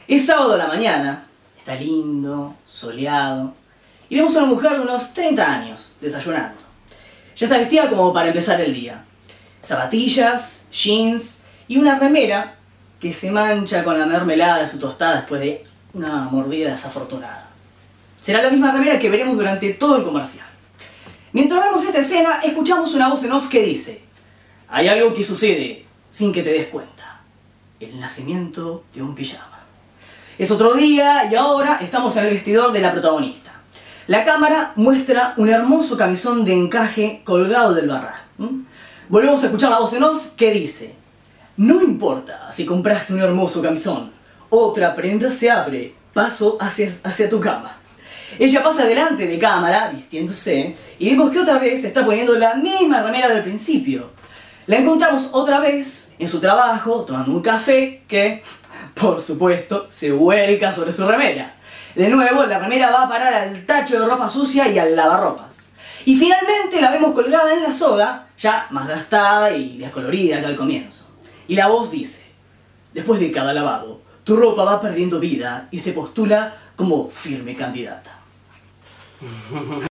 Es sábado a la mañana, está lindo, soleado, y vemos a una mujer de unos 30 años, desayunando. Ya está vestida como para empezar el día. Zapatillas, jeans y una remera que se mancha con la mermelada de su tostada después de una mordida desafortunada. Será la misma remera que veremos durante todo el comercial. Mientras vemos esta escena, escuchamos una voz en off que dice: hay algo que sucede sin que te des cuenta. El nacimiento de un pijama. Es otro día y ahora estamos en el vestidor de la protagonista. La cámara muestra un hermoso camisón de encaje colgado del barral. Volvemos a escuchar la voz en off que dice: no importa si compraste un hermoso camisón, otra prenda se abre, paso hacia tu cama. Ella pasa delante de cámara, vistiéndose, y vemos que otra vez está poniendo la misma remera del principio. La encontramos otra vez en su trabajo, tomando un café que, por supuesto, se vuelca sobre su remera. De nuevo, la remera va a parar al tacho de ropa sucia y al lavarropas. Y finalmente la vemos colgada en la soga, ya más gastada y descolorida que al comienzo. Y la voz dice: después de cada lavado, tu ropa va perdiendo vida y se postula como firme candidata.